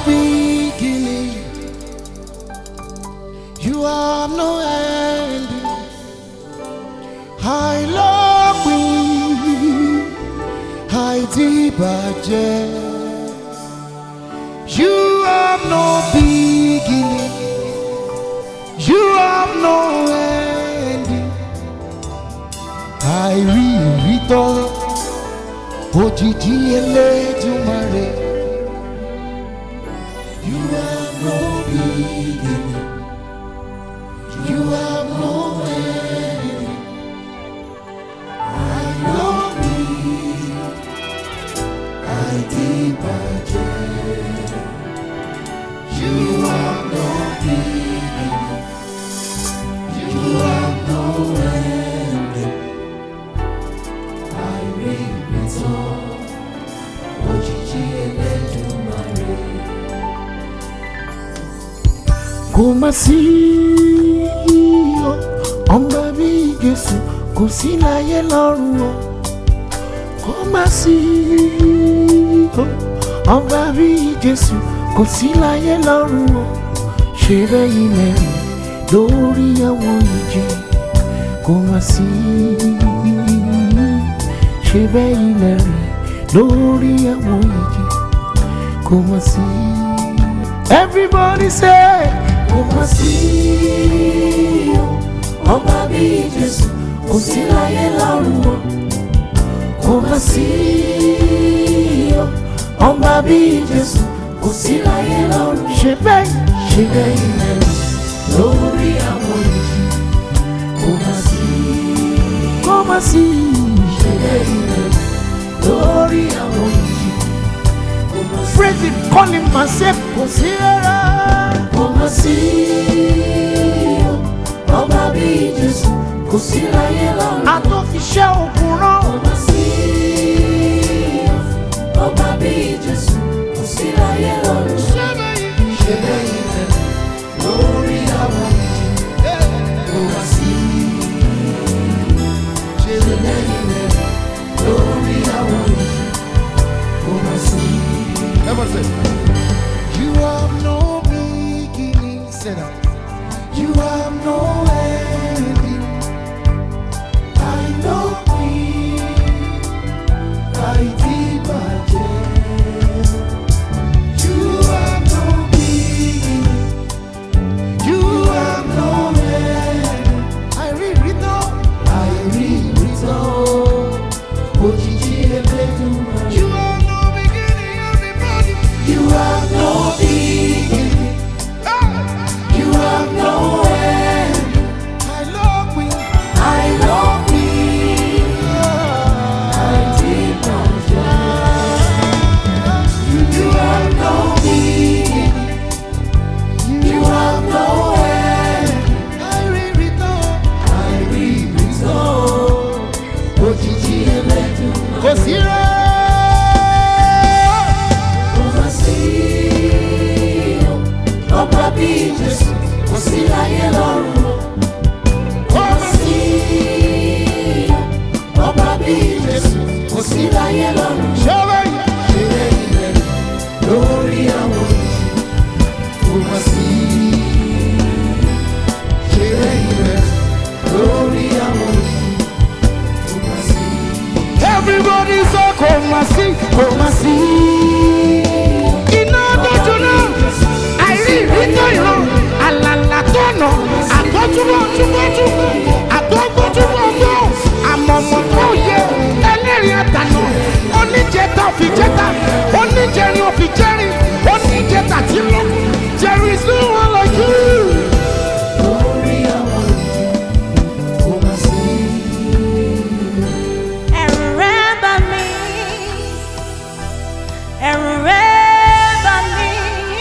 beginning. You have no end. I love you. I did. You have no beginning. You have no ending. I read all. Òjìji Elédùmarè. You have no beginning. You have no ending. I love you. I did. You have no beginning. You have no ending. I read it all. Òjìji Elédùmarè. Kò mà sí ọba bí Jésù, kò sí láyé lọ́run o. Kò mà sí ọba bí Jésù, kò sí láyé lọ́run o. Ṣé bẹ́yìn lẹ́rìn lórí àwọn ìjì? Kò mà sí. Ṣé bẹ́yìn lẹ́rìn lórí àwọn ìjì? Kò mà sí. Everybody say, kò mà sí ọba bí Jésù, kò sí láyé lọ́run o. Kò mà sí ọba bí Jésù, kò sí láyé lọ́run. Ṣé bẹ́yìn lẹ́rìn lórí àwọn ìjì? Kò mà sí. Kò mà sí. Ṣé bẹ́yìn lẹ́rìn lórí àwọn ìjì? Kò mà sí. Praise him, call him myself, kò sí rárá. Kò mà sí ọba bí Jésù, kò sí láyé lọ́run. Àtọ́fiṣẹ́ òkun rán. Kò mà sí ọba bí Jésù, kò sí láyé lọ́run. Ṣé bẹ́yìn lẹ́rìn lórí àwọn ìjì? Kò mà sí. Ṣé bẹ́yìn lẹ́rìn lórí àwọn ìjì? Kò mà sí. Everybody say, you have no beginning. Say that. You have no ending. I know me. I did my best. You have no beginning. You have no ending. I read it all. Òjìji Elédùmarè. You have no beginning, everybody. You have no beginning. You have no end. I love me. I love me. I did my job. You have no beginning. You have no end. I read it all. Òjìji Elédùmarè. Kò sí rẹ̀. Kò mà sí ọba bí Jésù, kò sí láyé lọ́run o. Kò mà sí ọba bí Jésù, kò sí láyé lọ́run. Ṣé bẹ́yìn lẹ́rìn lórí àwọn ìjì? Kò mà sí. Ṣé bẹ́yìn lẹ́rìn lórí àwọn ìjì? Kò mà sí. Everybody say, kò mà sí, kò mà sí. Iná tó jóná, àìrí ìrítọ́ ìran, àlàlà tó nà, àtọ́júbọ̀ túbọ̀tú, àtọ́gbọ́túbọ̀tú, àmọ̀mọ̀ tó yẹ, ẹlẹ́rìí àtànà, oníjẹta òfìjẹta, oníjẹrin òfìjẹrin, oníjẹta tí lọ. There is no one like you. Lórí àwọn ìjì, kò mà sí. Ẹ̀rù rẹ̀ bà mí, ẹ̀rù rẹ̀ bà mí.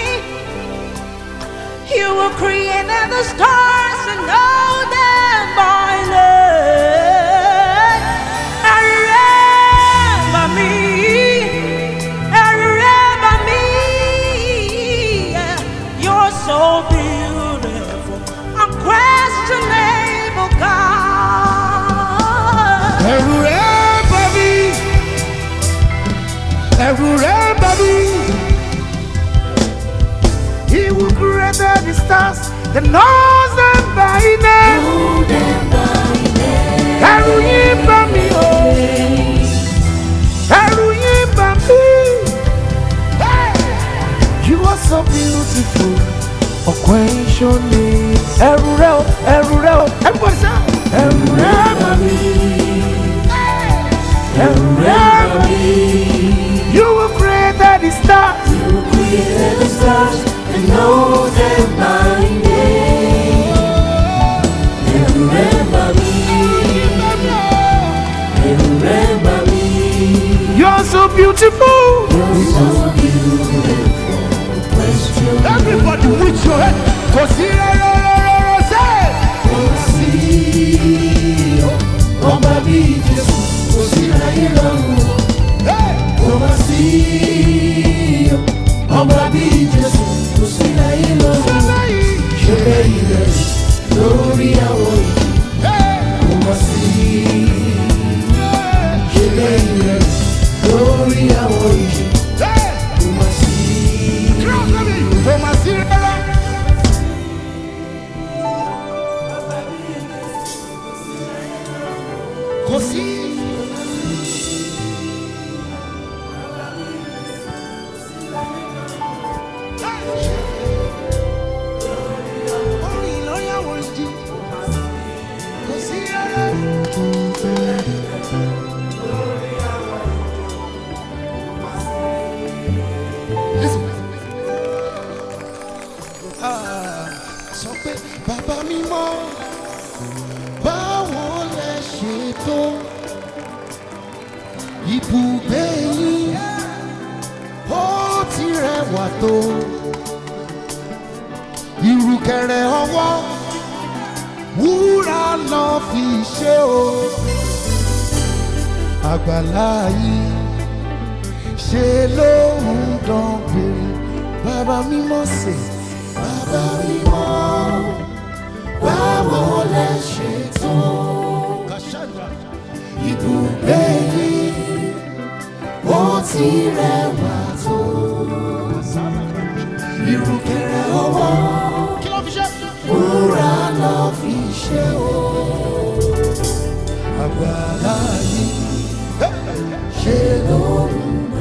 You will create the stars and know them by name. Ẹ̀rù rẹ̀ bà mí, ẹ̀rù rẹ̀ bà mí. You're so beautiful, unquestionable God. Ẹ̀rù rẹ̀ bà mí. Ẹ̀rù rẹ̀ bà mí. who created the stars, that knows them by name. Ẹ̀rù yín bà mí o, ẹ̀rù yín bà mí. You are so beautiful, ọ̀pọ̀-ẹ̀ṣọ́ni. Ẹ̀rù rẹ̀ o, ẹ̀rù rẹ̀ o, everybody shout. Ẹ̀rù rẹ̀ bà mí, ẹ̀rù rẹ̀ bà mí. You will create the stars. You created the stars and know them by name. And remember me. And remember me. You're so beautiful. You're so beautiful. Question. Everybody with your head. Cause say. Ọba bí Jésù, kò sí láyé lọ́run. Ọba sí ọba bí Jésù, kò sí láyé lọ́run. Ṣé bẹ́ẹ̀ rẹ̀ lórí àwọn ìjì? Ọba sí ṣé bẹ́ẹ̀ rẹ̀ lórí àwọn ìjì? Ọba sí. Kò sí. Orin lórí àwọn ìjì. Kò sí rárá. Sọ pé bàbá mímọ́, báwo lẹ ṣe tó ibùgbé yín, ó ti rẹwà tó ìrùkẹ̀rẹ̀ ọwọ́ wúrà lọ fi ṣe o. Àgbàlá yìí ṣe ló ń dán gbèrè. Bàbá mímọ́ sè, bàbá mímọ́, báwo lẹ ṣe tó ibùgbé yìí, ó ti rẹwà tó ìrùkẹ̀rẹ̀ ọwọ́ wúrà lọ fi ṣe o. Àgbàlá yìí ṣe ló ń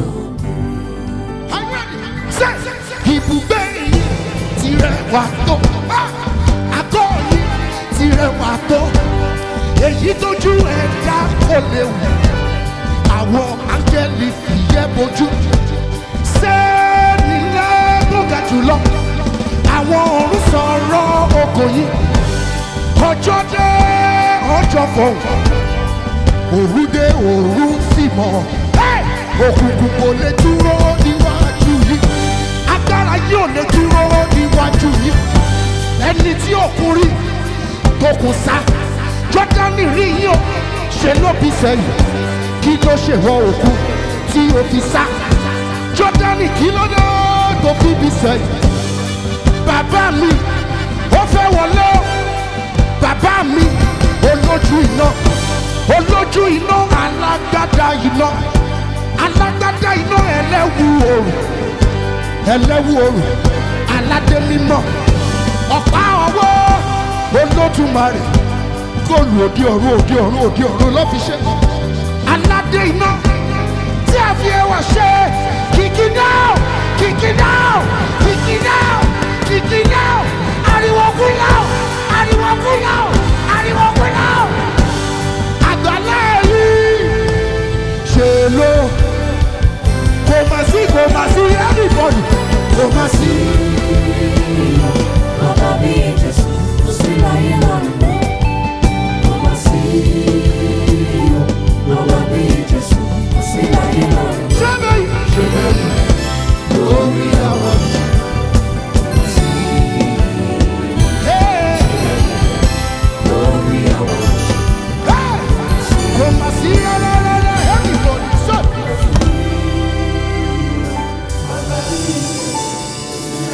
dán. Ibùgbé yìí ti rẹwà tó, àgọ́ yìí ti rẹwà tó, èyí tójú ẹ̀dá kò lè wù. Àwọn áńgẹ́lì fìyẹ́ bojú. Sẹ́ni ńlá tó ga jùlọ, àwọn ọ̀run sọ̀rọ̀ ògo yìí. Ọjọ́ dé ọjọ́ fọ̀hún, òru dé òru sì mọ́. Òkùnkùn kò lè dúró níwájú yìí, agbára yìí ò lè dúró níwájú yìí. Ẹni tí òkun rí tó kù sá, Jọ́dánì rí yìí ó ṣe ló bí sẹ́yìn. Kí ló ṣe wọ òkun tí o fi sá? Jọ́dánì kí ló dé tó fi bí sẹ́yìn? Bàbá mi ó fẹ́ wọlé o, bàbá mi olójú iná, olójú iná alágbádá iná, alágbádá iná ẹlẹ́wù òrùn, ẹlẹ́wù òrùn aládé mímọ́, ọ̀pá ọwọ́ Olódùmarè, góòlù òde ọ̀run òde ọ̀run òde ọ̀run ló fi ṣe. Aládé iná tí a fi ẹwà ṣe. Kìkì náà, kìkì náà, kìkì náà, kìkì náà, ariwo kú náà, ariwo kú náà, ariwo kú náà. Àgbàlá yìí ṣe ló kò mà sí everybody, kò mà sí. Ọba bí Jésù, kò sí láyé lọ́run. Ọba sí ọba bí Jésù, kò sí láyé lọ́run. Ṣé bẹ́ẹ̀? Ṣé bẹ́ẹ̀ lórí àwọn ìjì? Ọba sí lórí àwọn ìjì. Kò mà sí everybody, so.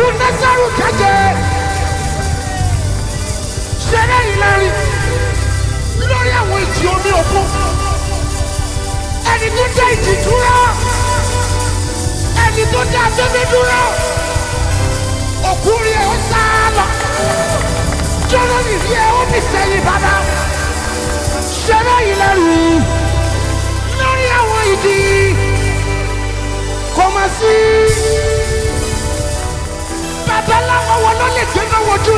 Nẹ́bùkádínẹ́sárù kéje ṣeré ìlérí lórí àwọn ìjì omi òkun ẹni tó dá ìjì dúró ẹni tó dá afẹ́fẹ́ dúró òkú rí ẹ ó sá lọ jọ́lọ́ nìrí ẹ ó ní sẹ́yìn bàbá ṣeré ìlérí lórí àwọn ìjì kò mà sí babaláwo wọn ló lè gbé náà wojú